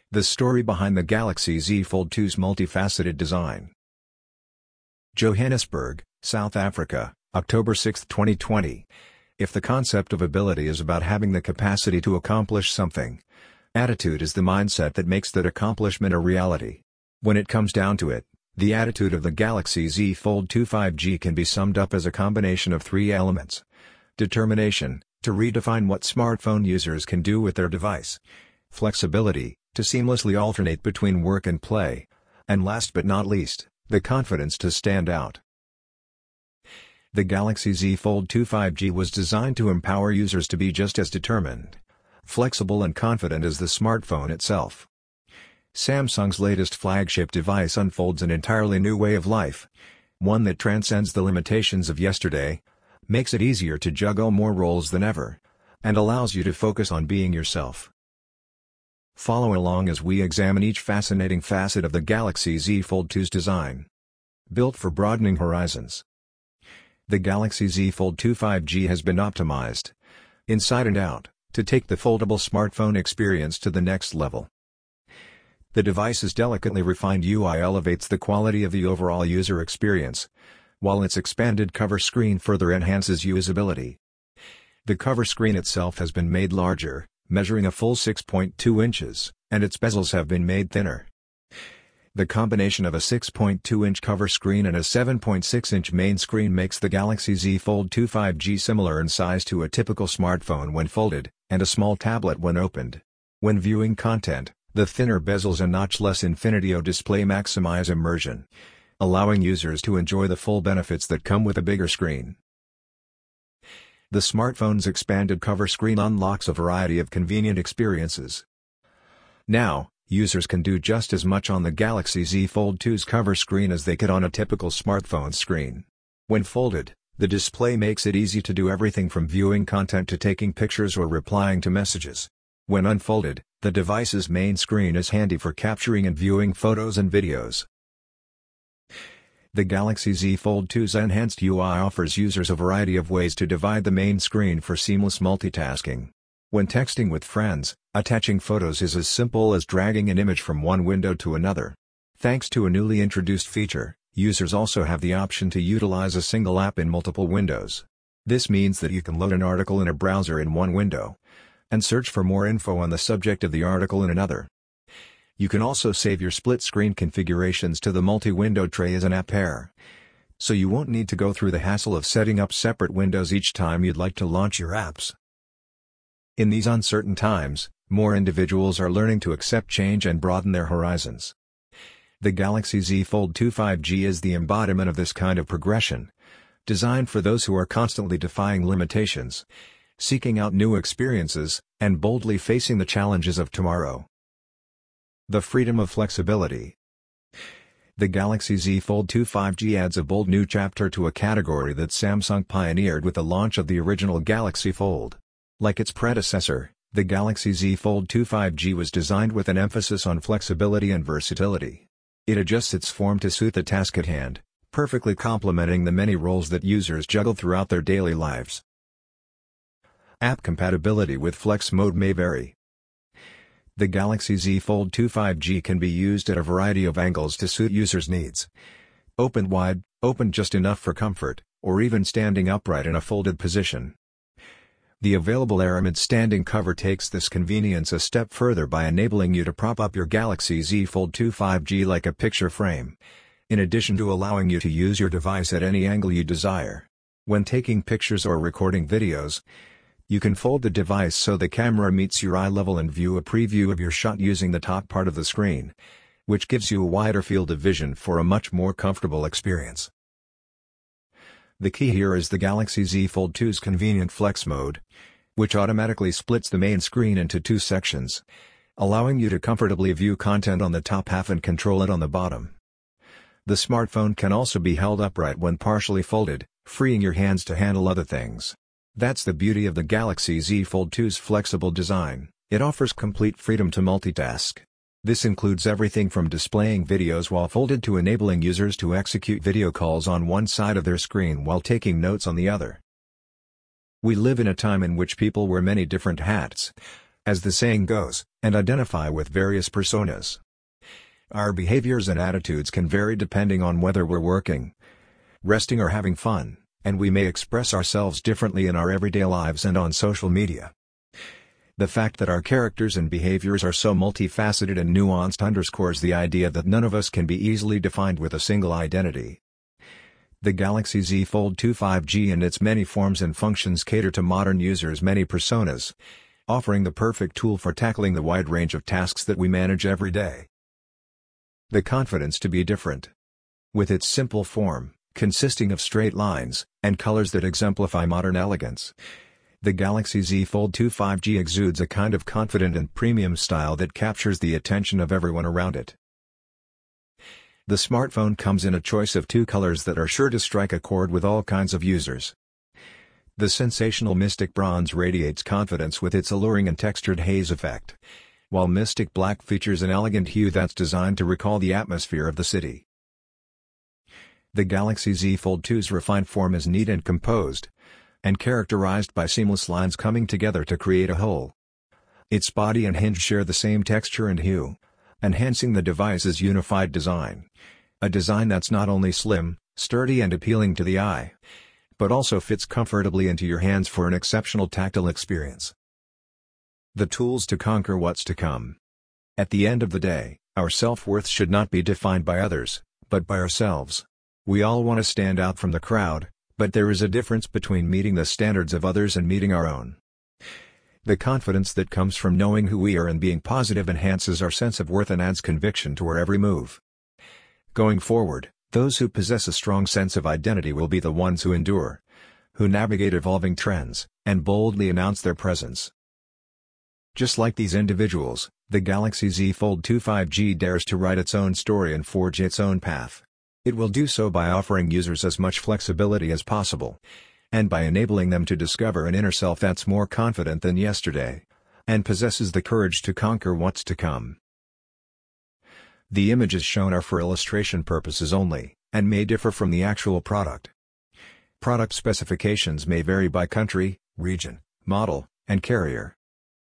The story behind the Galaxy Z Fold 2's multifaceted design. Johannesburg, South Africa, October 6, 2020. If the concept of ability is about having the capacity to accomplish something, attitude is the mindset that makes that accomplishment a reality. When it comes down to it, the attitude of the Galaxy Z Fold 2 5G can be summed up as a combination of three elements: determination, to redefine what smartphone users can do with their device; flexibility, to seamlessly alternate between work and play; and last but not least, the confidence to stand out. The Galaxy Z Fold 2 5G was designed to empower users to be just as determined, flexible and confident as the smartphone itself. Samsung's latest flagship device unfolds an entirely new way of life, one that transcends the limitations of yesterday, makes it easier to juggle more roles than ever, and allows you to focus on being yourself. Follow along as we examine each fascinating facet of the Galaxy Z Fold 2's design. Built for broadening horizons. The Galaxy Z Fold 2 5G has been optimized, inside and out, to take the foldable smartphone experience to the next level. The device's delicately refined UI elevates the quality of the overall user experience, while its expanded cover screen further enhances usability. The cover screen itself has been made larger, measuring a full 6.2 inches, and its bezels have been made thinner. The combination of a 6.2-inch cover screen and a 7.6-inch main screen makes the Galaxy Z Fold 2 5G similar in size to a typical smartphone when folded, and a small tablet when opened. When viewing content, the thinner bezels and notchless Infinity-O display maximize immersion, allowing users to enjoy the full benefits that come with a bigger screen. The smartphone's expanded cover screen unlocks a variety of convenient experiences. Now, users can do just as much on the Galaxy Z Fold 2's cover screen as they could on a typical smartphone screen. When folded, the display makes it easy to do everything from viewing content to taking pictures or replying to messages. When unfolded, the device's main screen is handy for capturing and viewing photos and videos. The Galaxy Z Fold 2's enhanced UI offers users a variety of ways to divide the main screen for seamless multitasking. When texting with friends, attaching photos is as simple as dragging an image from one window to another. Thanks to a newly introduced feature, users also have the option to utilize a single app in multiple windows. This means that you can load an article in a browser in one window, and search for more info on the subject of the article in another. You can also save your split-screen configurations to the multi-window tray as an app pair, so you won't need to go through the hassle of setting up separate windows each time you'd like to launch your apps. In these uncertain times, more individuals are learning to accept change and broaden their horizons. The Galaxy Z Fold 2 5G is the embodiment of this kind of progression, designed for those who are constantly defying limitations, seeking out new experiences, and boldly facing the challenges of tomorrow. The freedom of flexibility. The Galaxy Z Fold 2 5G adds a bold new chapter to a category that Samsung pioneered with the launch of the original Galaxy Fold. Like its predecessor, the Galaxy Z Fold 2 5G was designed with an emphasis on flexibility and versatility. It adjusts its form to suit the task at hand, perfectly complementing the many roles that users juggle throughout their daily lives. App compatibility with Flex Mode may vary. The Galaxy Z Fold 2 5G can be used at a variety of angles to suit users' needs. Open wide, open just enough for comfort, or even standing upright in a folded position. The available Aramid standing cover takes this convenience a step further by enabling you to prop up your Galaxy Z Fold 2 5G like a picture frame, in addition to allowing you to use your device at any angle you desire. When taking pictures or recording videos, you can fold the device so the camera meets your eye level and view a preview of your shot using the top part of the screen, which gives you a wider field of vision for a much more comfortable experience. The key here is the Galaxy Z Fold 2's convenient Flex Mode, which automatically splits the main screen into two sections, allowing you to comfortably view content on the top half and control it on the bottom. The smartphone can also be held upright when partially folded, freeing your hands to handle other things. That's the beauty of the Galaxy Z Fold 2's flexible design. It offers complete freedom to multitask. This includes everything from displaying videos while folded to enabling users to execute video calls on one side of their screen while taking notes on the other. We live in a time in which people wear many different hats, as the saying goes, and identify with various personas. Our behaviors and attitudes can vary depending on whether we're working, resting or having fun, and we may express ourselves differently in our everyday lives and on social media. The fact that our characters and behaviors are so multifaceted and nuanced underscores the idea that none of us can be easily defined with a single identity. The Galaxy Z Fold 2 5G and its many forms and functions cater to modern users' many personas, offering the perfect tool for tackling the wide range of tasks that we manage every day. The confidence to be different. With its simple form, consisting of straight lines, and colors that exemplify modern elegance, the Galaxy Z Fold 2 5G exudes a kind of confident and premium style that captures the attention of everyone around it. The smartphone comes in a choice of two colors that are sure to strike a chord with all kinds of users. The sensational Mystic Bronze radiates confidence with its alluring and textured haze effect, while Mystic Black features an elegant hue that's designed to recall the atmosphere of the city. The Galaxy Z Fold 2's refined form is neat and composed, and characterized by seamless lines coming together to create a whole. Its body and hinge share the same texture and hue, enhancing the device's unified design. A design that's not only slim, sturdy and appealing to the eye, but also fits comfortably into your hands for an exceptional tactile experience. The tools to conquer what's to come. At the end of the day, our self-worth should not be defined by others, but by ourselves. We all want to stand out from the crowd, but there is a difference between meeting the standards of others and meeting our own. The confidence that comes from knowing who we are and being positive enhances our sense of worth and adds conviction to our every move. Going forward, those who possess a strong sense of identity will be the ones who endure, who navigate evolving trends, and boldly announce their presence. Just like these individuals, the Galaxy Z Fold 2 5G dares to write its own story and forge its own path. It will do so by offering users as much flexibility as possible, and by enabling them to discover an inner self that's more confident than yesterday, and possesses the courage to conquer what's to come. The images shown are for illustration purposes only, and may differ from the actual product. Product specifications may vary by country, region, model, and carrier.